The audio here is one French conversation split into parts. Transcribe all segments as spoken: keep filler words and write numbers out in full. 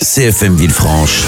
C F M Villefranche,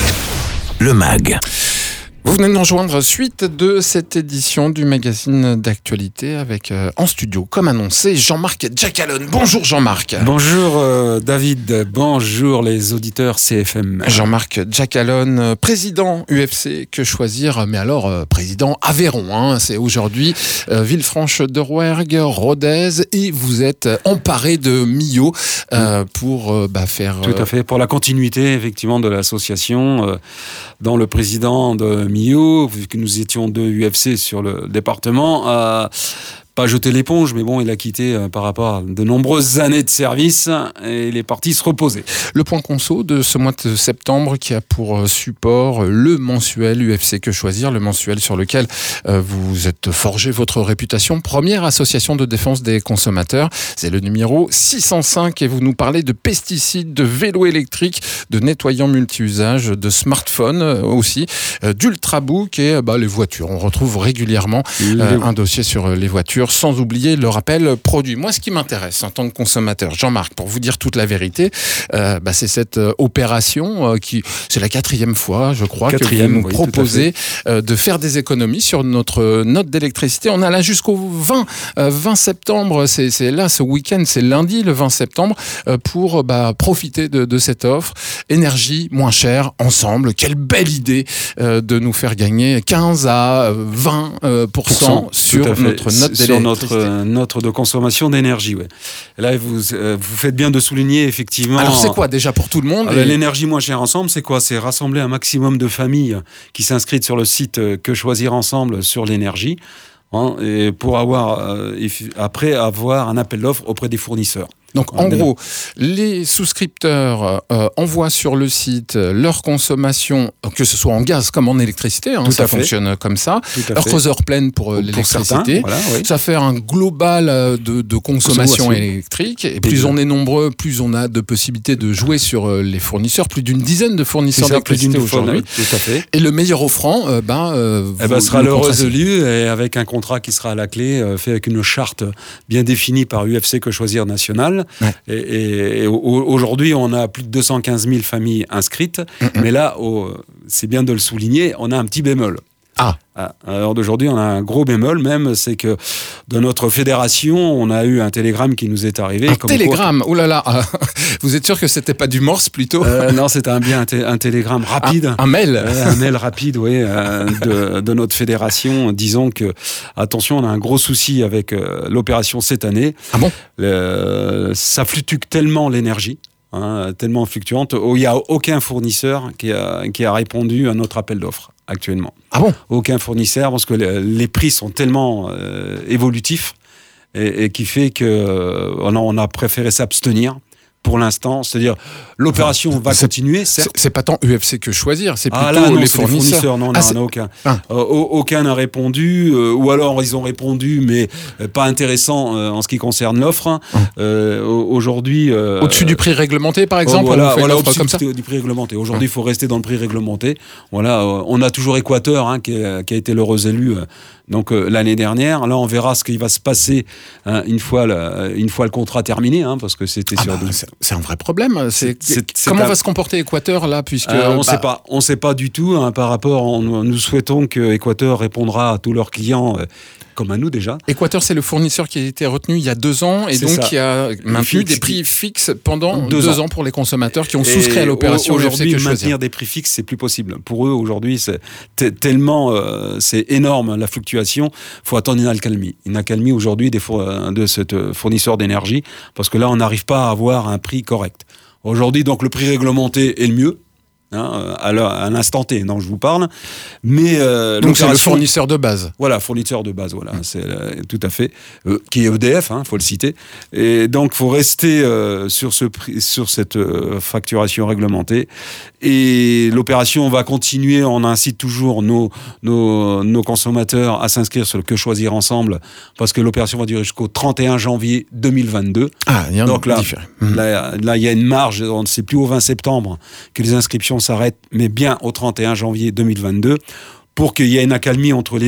le M A G. Vous venez de nous rejoindre suite de cette édition du magazine d'actualité avec euh, en studio, comme annoncé, Jean-Marc Djacalone. Bonjour Jean-Marc. Bonjour euh, David, bonjour les auditeurs C F M. Jean-Marc Djacalone, président U F C Que Choisir, mais alors euh, président Aveyron, hein, c'est aujourd'hui euh, Villefranche de Rouergue, Rodez, et vous êtes emparé de Millau euh, pour euh, bah, faire... Euh... Tout à fait, pour la continuité effectivement de l'association, euh, dont le président de Millau, vu que nous étions deux U F C sur le département, a pas jeté l'éponge, mais bon, il a quitté euh, par rapport à de nombreuses années de service et il est parti se reposer. Le point conso de ce mois de septembre qui a pour support le mensuel U F C Que Choisir, le mensuel sur lequel euh, vous êtes forgé votre réputation. Première association de défense des consommateurs, c'est le numéro six cent cinq et vous nous parlez de pesticides, de vélos électriques, de nettoyants multi-usages, de smartphones aussi, euh, d'ultrabook et bah, les voitures. On retrouve régulièrement euh, un dossier sur les voitures, sans oublier le rappel produit. Moi, ce qui m'intéresse en tant que consommateur, Jean-Marc, pour vous dire toute la vérité, euh, bah, c'est cette euh, opération euh, qui, c'est la quatrième fois, je crois, quatrième, que vous nous oui, proposez euh, de faire des économies sur notre note d'électricité. On a là jusqu'au vingt, euh, vingt septembre, c'est, c'est là, ce week-end, c'est lundi, le vingt septembre, euh, pour bah, profiter de, de cette offre. Énergie moins chère, ensemble. Quelle belle idée euh, de nous faire gagner quinze à vingt pour cent sur notre note d'électricité. Sur notre note de consommation d'énergie, ouais. Là, vous, euh, vous faites bien de souligner, effectivement... Alors, c'est quoi, déjà, pour tout le monde et... et... L'énergie moins chère ensemble, c'est quoi? C'est rassembler un maximum de familles qui s'inscrivent sur le site Que Choisir Ensemble sur l'énergie, hein, et pour avoir, euh, après, avoir un appel d'offres auprès des fournisseurs. Donc, en gros, les souscripteurs euh, envoient sur le site leur consommation, que ce soit en gaz comme en électricité, hein, ça fonctionne comme ça, leur heures pleines pour, pour l'électricité. Voilà, oui. Ça fait un global de, de consommation électrique. Et plus on est nombreux, plus on a de possibilités de jouer sur les fournisseurs. Plus d'une dizaine de fournisseurs d'électricité aujourd'hui. Tout à fait. Et le meilleur offrant, euh, ben, euh, eh ben, sera le résolu, et avec un contrat qui sera à la clé, euh, fait avec une charte bien définie par U F C Que Choisir National. Ouais. Et, et, et aujourd'hui, on a plus de deux cent quinze mille familles inscrites. Mm-hmm. Mais là, oh, c'est bien de le souligner, on a un petit bémol. Ah. Alors d'aujourd'hui, on a un gros bémol même, c'est que de notre fédération, on a eu un télégramme qui nous est arrivé. Un comme télégramme, oh là là, vous êtes sûr que c'était pas du morse plutôt? euh, Non, c'était un, bien un, té- un télégramme rapide. Un, un mail euh, Un mail rapide, oui, euh, de, de notre fédération. Disons que, attention, on a un gros souci avec euh, l'opération cette année. Ah bon? Le, ça fluctue tellement l'énergie. Hein, tellement fluctuante, il n'y a aucun fournisseur qui a, qui a répondu à notre appel d'offres actuellement. Ah bon? Aucun fournisseur, parce que les, les prix sont tellement euh, évolutifs et, et qui fait qu'on euh, on a préféré s'abstenir pour l'instant, c'est-à-dire l'opération enfin, va c'est, continuer, certes. C'est, c'est pas tant U F C Que Choisir, c'est plutôt ah là, non, les, c'est fournisseurs. les fournisseurs. Non, ah, non, non, aucun. Ah. Euh, aucun n'a répondu, euh, ou alors ils ont répondu, mais euh, pas intéressant euh, en ce qui concerne l'offre. Ah. Euh, aujourd'hui... Euh, au-dessus du prix réglementé, par exemple, oh, voilà, on fait voilà, une offre comme ça du prix réglementé. Aujourd'hui, il ah. faut rester dans le prix réglementé. Voilà, euh, on a toujours Équateur, hein, qui, est, qui a été l'heureux élu euh, donc, euh, l'année dernière. Là, on verra ce qui va se passer hein, une, fois le, une fois le contrat terminé, hein, parce que c'était ah sur... Bah, deux... c'est, c'est un vrai problème. C'est, c'est, c'est c'est comment un... va se comporter Équateur là, puisque euh, on bah... sait pas, on sait pas du tout hein, par rapport. On, nous souhaitons que Équateur répondra à tous leurs clients. Euh, comme à nous déjà. Équateur, c'est le fournisseur qui a été retenu il y a deux ans et c'est donc ça. Qui a maintenu des prix fixes pendant deux, deux ans. ans pour les consommateurs qui ont et souscrit à l'opération. Aujourd'hui, maintenir des prix fixes, c'est plus possible. Pour eux, aujourd'hui, c'est t- tellement, euh, c'est énorme la fluctuation. Il faut attendre une accalmie. Une accalmie aujourd'hui des four- de ce fournisseur d'énergie, parce que là, on n'arrive pas à avoir un prix correct. Aujourd'hui, donc, le prix réglementé est le mieux. Hein, à, à l'instant T, dont je vous parle, mais euh, donc c'est le fournisseur de base. Voilà, fournisseur de base, voilà, mmh. c'est euh, tout à fait, euh, qui est E D F, hein, faut le citer. Et donc, faut rester euh, sur ce prix, sur cette euh, facturation réglementée. Et l'opération va continuer. On incite toujours nos nos, nos consommateurs à s'inscrire sur le Que Choisir Ensemble, parce que l'opération va durer jusqu'au trente et un janvier deux mille vingt-deux. Ah, il y a donc là, mmh. là, là, il y a une marge. C'est plus au vingt septembre que les inscriptions s'arrête, mais bien au trente et un janvier deux mille vingt-deux, pour qu'il y ait une accalmie entre les deux,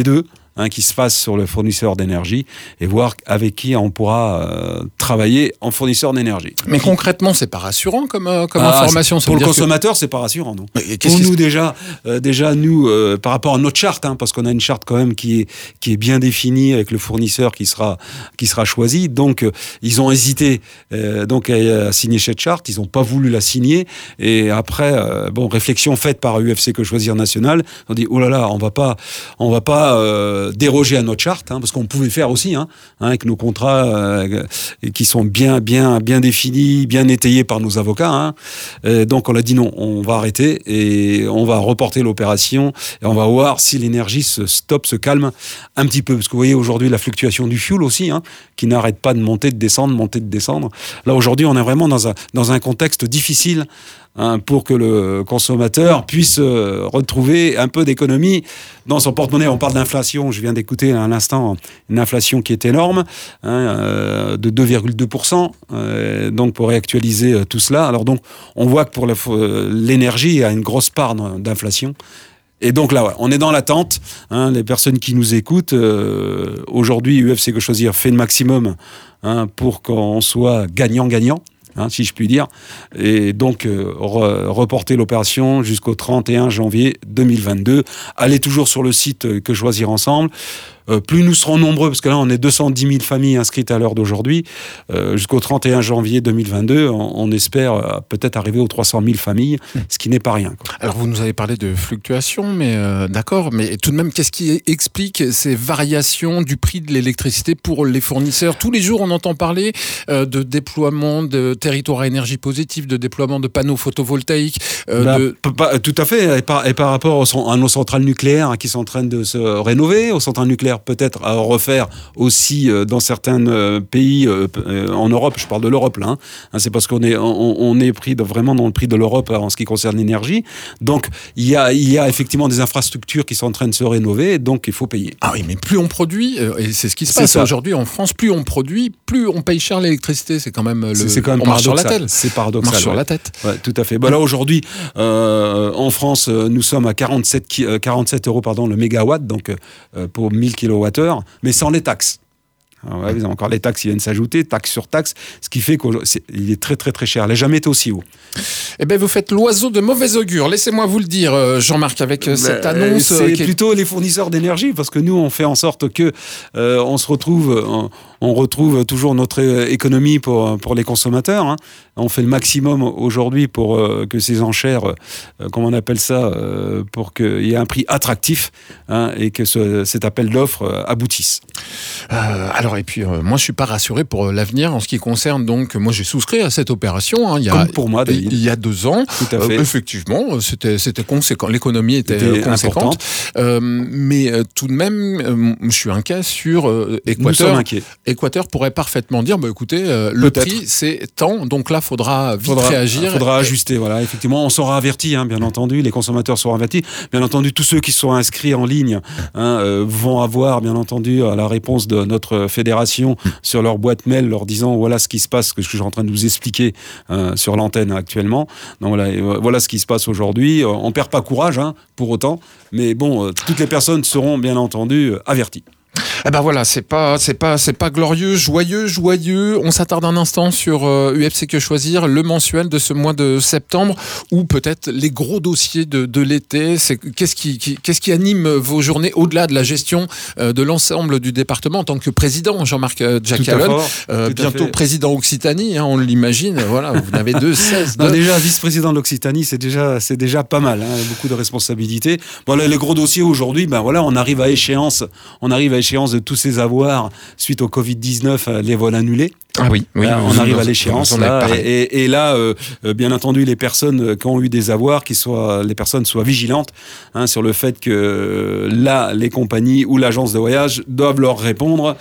hein, qui se fasse sur le fournisseur d'énergie et voir avec qui on pourra euh, travailler en fournisseur d'énergie. Mais concrètement, c'est pas rassurant comme, euh, comme ah, information. Pour le consommateur, que... c'est pas rassurant, non. Mais pour nous, déjà, euh, déjà, nous, euh, par rapport à notre charte, hein, parce qu'on a une charte quand même qui est, qui est bien définie avec le fournisseur qui sera, qui sera choisi. Donc, euh, ils ont hésité euh, donc, à, à signer cette charte. Ils n'ont pas voulu la signer. Et après, euh, bon, réflexion faite par U F C Que Choisir National, on dit, oh là là, on va pas, on va pas euh, déroger à notre charte, hein, parce qu'on pouvait faire aussi, hein, hein, avec nos contrats euh, qui sont bien, bien, bien définis, bien étayés par nos avocats. Hein. Et donc, on a dit non, on va arrêter et on va reporter l'opération et on va voir si l'énergie se stoppe, se calme un petit peu. Parce que vous voyez aujourd'hui la fluctuation du fuel aussi, hein, qui n'arrête pas de monter, de descendre, monter, de descendre. Là, aujourd'hui, on est vraiment dans un, dans un contexte difficile, hein, pour que le consommateur puisse euh, retrouver un peu d'économie dans son porte-monnaie. On parle d'inflation, je viens d'écouter à l'instant une inflation qui est énorme, hein, euh, de deux virgule deux pour cent, euh, donc pour réactualiser euh, tout cela. Alors donc, on voit que pour la, euh, l'énergie, il y a une grosse part d'inflation. Et donc là, ouais, on est dans l'attente. Hein, les personnes qui nous écoutent, euh, aujourd'hui, U F C Que Choisir fait le maximum, hein, pour qu'on soit gagnant-gagnant. Hein, si je puis dire, et donc euh, re- reporter l'opération jusqu'au trente et un janvier deux mille vingt-deux. Allez toujours sur le site euh, Que Choisir Ensemble. Euh, plus nous serons nombreux, parce que là on est deux cent dix mille familles inscrites à l'heure d'aujourd'hui, euh, jusqu'au trente et un janvier deux mille vingt-deux, on, on espère euh, peut-être arriver aux trois cent mille familles, ce qui n'est pas rien, quoi. Alors vous nous avez parlé de fluctuations, mais euh, d'accord, mais tout de même, qu'est-ce qui explique ces variations du prix de l'électricité pour les fournisseurs? Tous les jours on entend parler euh, de déploiement de territoires à énergie positive, de déploiement de panneaux photovoltaïques. Euh, bah, de... pas, tout à fait, et par, et par rapport aux, à nos centrales nucléaires, hein, qui sont en train de se rénover, aux centrales nucléaires peut-être à refaire aussi euh, dans certains euh, pays euh, euh, en Europe. Je parle de l'Europe là, hein, c'est parce qu'on est on, on est pris de, vraiment dans le prix de l'Europe en ce qui concerne l'énergie. Donc il y a il y a effectivement des infrastructures qui sont en train de se rénover, donc il faut payer. Ah oui, mais plus on produit, euh, et c'est ce qui se passe aujourd'hui en France, plus on produit, plus on paye cher l'électricité. C'est quand même le. C'est, c'est quand même on marche sur la tête. C'est paradoxal. On marche sur ouais. la tête. Ouais, tout à fait. Bah là aujourd'hui, euh, en France, nous sommes à quarante-sept, quarante-sept euros pardon le mégawatt, donc euh, pour mille kilowattheures, mais sans les taxes. Alors, ouais, vous avez encore les taxes qui viennent s'ajouter, taxe sur taxe, ce qui fait qu'il est très très très cher. Il n'a jamais été aussi haut. Eh bien, vous faites l'oiseau de mauvais augure. Laissez-moi vous le dire, Jean-Marc, avec euh, cette annonce. C'est qui est... plutôt les fournisseurs d'énergie, parce que nous, on fait en sorte que euh, on se retrouve, on, on retrouve toujours notre économie pour pour les consommateurs. Hein. On fait le maximum aujourd'hui pour euh, que ces enchères, euh, comment on appelle ça, euh, pour qu'il y ait un prix attractif, hein, et que ce, cet appel d'offres euh, aboutisse. Euh, alors et puis euh, moi je suis pas rassuré pour euh, l'avenir en ce qui concerne, donc moi j'ai souscrit à cette opération, hein, il y a Comme pour moi, David. il y a deux ans. Tout à fait. Euh, effectivement c'était c'était conséquent, l'économie était, était conséquente, euh, mais euh, tout de même euh, je suis inquiet sur euh, Équateur. Équateur pourrait parfaitement dire bah écoutez euh, le Peut-être. prix c'est tant, donc là faudra vite faudra, réagir. Faudra et... ajuster, voilà. Effectivement, on sera avertis, hein, bien entendu. Les consommateurs seront avertis. Bien entendu, tous ceux qui sont inscrits en ligne, hein, euh, vont avoir, bien entendu, la réponse de notre fédération sur leur boîte mail, leur disant voilà ce qui se passe, que je suis en train de vous expliquer euh, sur l'antenne actuellement. Donc voilà, euh, voilà ce qui se passe aujourd'hui. Euh, on perd pas courage, hein, pour autant, mais bon, euh, toutes les personnes seront, bien entendu, euh, averties. Eh ben voilà, c'est pas, c'est pas, c'est pas glorieux, joyeux, joyeux. On s'attarde un instant sur euh, U F C Que Choisir, le mensuel de ce mois de septembre, ou peut-être les gros dossiers de, de l'été. C'est qu'est-ce qui, qui, qu'est-ce qui anime vos journées au-delà de la gestion euh, de l'ensemble du département en tant que président, Jean-Marc euh, Jacqualone, euh, bientôt président Occitanie, hein, on l'imagine. Voilà, vous n'avez deux seize. Non, déjà vice-président de l'Occitanie, c'est déjà, c'est déjà pas mal. Hein, beaucoup de responsabilités. Bon, là, les gros dossiers aujourd'hui, ben voilà, on arrive à échéance, on arrive à échéance de tous ces avoirs suite au covid dix-neuf, les vols annulés. Ah oui, oui là, on arrive à l'échéance là, et, et, et là, euh, bien entendu, les personnes qui ont eu des avoirs, qui soient, les personnes soient vigilantes, hein, sur le fait que là, les compagnies ou l'agence de voyage doivent leur répondre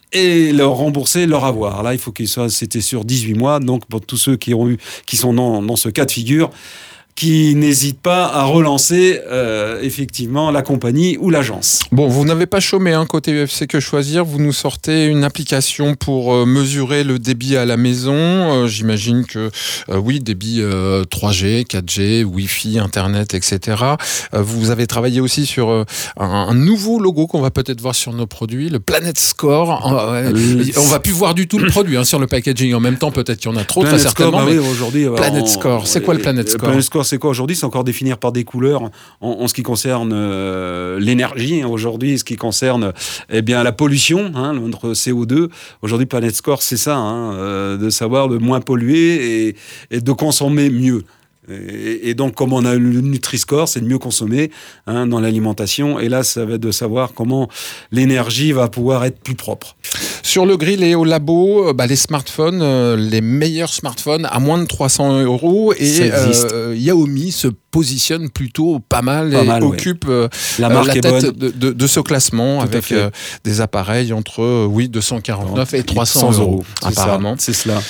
et leur rembourser leur avoir. Là, il faut qu'ils soient, c'était sur dix-huit mois, donc pour tous ceux qui ont eu, qui sont dans, dans ce cas de figure. qui n'hésitent pas à relancer euh, effectivement la compagnie ou l'agence. Bon, vous n'avez pas chômé hein, côté U F C Que Choisir, vous nous sortez une application pour euh, mesurer le débit à la maison. Euh, j'imagine que euh, oui, débit euh, trois G, quatre G, Wi-Fi, Internet, et cetera. Euh, vous avez travaillé aussi sur euh, un, un nouveau logo qu'on va peut-être voir sur nos produits, le Planet Score. Euh, oui. On va plus voir du tout le produit hein, sur le packaging. En même temps, peut-être qu'il y en a trop, Planet très certainement. Score, bah mais oui, aujourd'hui, Planet on, Score, c'est quoi le Planet Score? Planet Score, c'est quoi aujourd'hui? C'est encore définir par des couleurs en, en ce qui concerne euh, l'énergie. Hein, aujourd'hui, ce qui concerne eh bien, la pollution, hein, notre C O deux. Aujourd'hui, Planet Score, c'est ça, hein, euh, de savoir de moins polluer et, et de consommer mieux. Et, et donc, comme on a le Nutri-Score, c'est de mieux consommer hein, dans l'alimentation. Et là, ça va être de savoir comment l'énergie va pouvoir être plus propre. Sur le grill et au labo, bah, les smartphones, euh, les meilleurs smartphones à moins de trois cents euros. Et euh, Xiaomi se positionne plutôt pas mal pas et mal, occupe ouais. euh, la, marque la tête de, de, de ce classement Tout avec euh, des appareils entre euh, oui, deux cent quarante-neuf et trois cents euros, apparemment. C'est cela.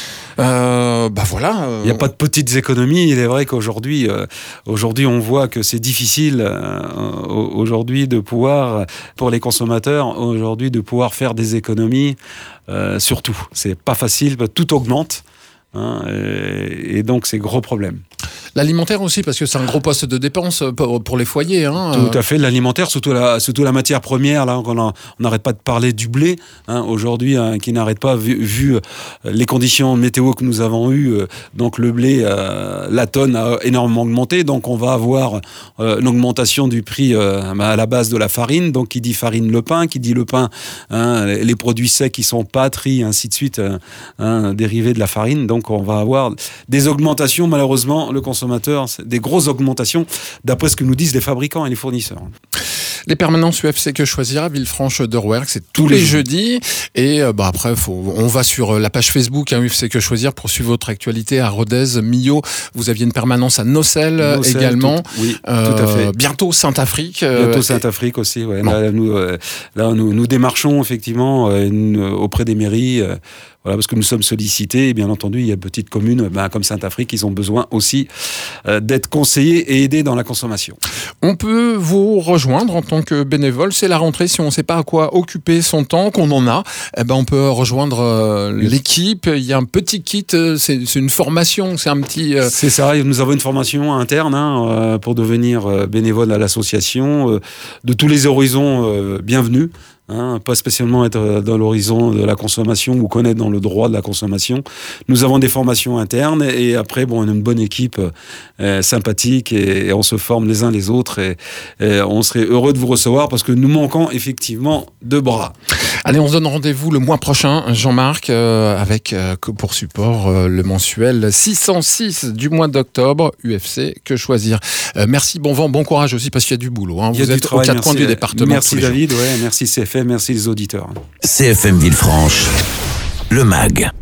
Euh, bah voilà. Il n'y a pas de petites économies. Il est vrai qu'aujourd'hui, euh, aujourd'hui, on voit que c'est difficile euh, aujourd'hui de pouvoir, pour les consommateurs, aujourd'hui de pouvoir faire des économies. Euh, surtout, c'est pas facile. Tout augmente, hein, et, et donc c'est gros problème. L'alimentaire aussi, parce que c'est un gros poste de dépense pour les foyers. Hein. Tout à fait, l'alimentaire, surtout la, surtout la matière première. Là, on n'arrête pas de parler du blé, hein, aujourd'hui, hein, qui n'arrête pas, vu, vu les conditions météo que nous avons eues. Euh, donc le blé, euh, la tonne a énormément augmenté. Donc on va avoir euh, l'augmentation du prix euh, à la base de la farine. Donc qui dit farine, le pain. Qui dit le pain, hein, les produits secs qui sont pâtes, riz, ainsi de suite, euh, hein, dérivés de la farine. Donc on va avoir des augmentations, malheureusement, le consommateur, des grosses augmentations, d'après ce que nous disent les fabricants et les fournisseurs. Les permanences U F C Que Choisir à Villefranche-de-Rouergue, c'est tous, tous les, les jeudis. Et euh, bah après, faut, on va sur la page Facebook hein, U F C Que Choisir pour suivre votre actualité à Rodez, Millau. Vous aviez une permanence à Nocelles, Nocelles également. Tout, oui, euh, tout à fait. Bientôt Saint-Afrique. Bientôt Saint-Afrique et... aussi. Ouais. Bon. Là, nous, euh, là nous, nous démarchons effectivement euh, une, auprès des mairies. Euh, Voilà, parce que nous sommes sollicités, et bien entendu, il y a de petites communes ben, comme Saint-Afrique, ils ont besoin aussi euh, d'être conseillés et aidés dans la consommation. On peut vous rejoindre en tant que bénévole, c'est la rentrée, si on ne sait pas à quoi occuper son temps, qu'on en a, eh ben on peut rejoindre euh, l'équipe, il y a un petit kit, c'est, c'est une formation, c'est un petit... Euh... C'est ça, nous avons une formation interne hein, euh, pour devenir euh, bénévole à l'association, euh, de tous les horizons, euh, bienvenue. Hein, pas spécialement être dans l'horizon de la consommation ou connaître dans le droit de la consommation. Nous avons des formations internes et après, bon, on a une bonne équipe euh, sympathique et, et on se forme les uns les autres et, et on serait heureux de vous recevoir parce que nous manquons effectivement de bras. Allez, on se donne rendez-vous le mois prochain, Jean-Marc, euh, avec euh, pour support euh, le mensuel six cent six du mois d'octobre, U F C Que Choisir. Euh, merci, bon vent, bon courage aussi parce qu'il y a du boulot. Hein. Vous êtes travail, aux quatre coins du département. Merci David, ouais, merci C F M, merci les auditeurs. C F M Villefranche, le M A G.